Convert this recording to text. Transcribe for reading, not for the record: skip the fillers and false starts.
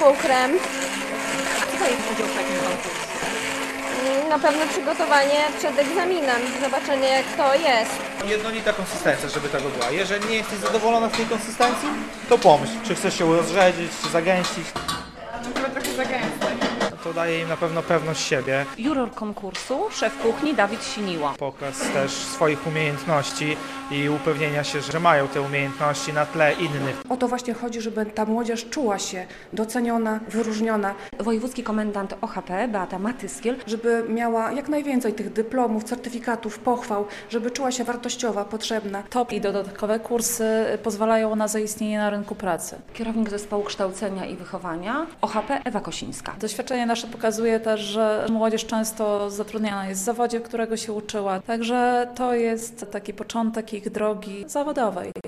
pokrem. Co Pani chodzi o takim konkursie? Na pewno przygotowanie przed egzaminem, zobaczenie jak to jest. Jednolita konsystencja, żeby tego była. Jeżeli nie jesteś zadowolona z tej konsystencji, to pomyśl, czy chcesz się rozrzedzić, czy zagęścić. Chyba trochę zagęstać. To daje im na pewno pewność siebie. Juror konkursu, szef kuchni Dawid Siniła. Pokaz też swoich umiejętności i upewnienia się, że mają te umiejętności na tle innych. O to właśnie chodzi, żeby ta młodzież czuła się doceniona, wyróżniona, Wojewódzki komendant OHP Beata Matyskiel. żeby miała jak najwięcej tych dyplomów, certyfikatów, pochwał, żeby czuła się wartościowa, potrzebna. TOP i dodatkowe kursy pozwalają na zaistnienie na rynku pracy. Kierownik zespołu kształcenia i wychowania OHP Ewa Kosińska. Doświadczenie nasze pokazuje też, że młodzież często zatrudniana jest w zawodzie, którego się uczyła. Także to jest taki początek ich drogi zawodowej.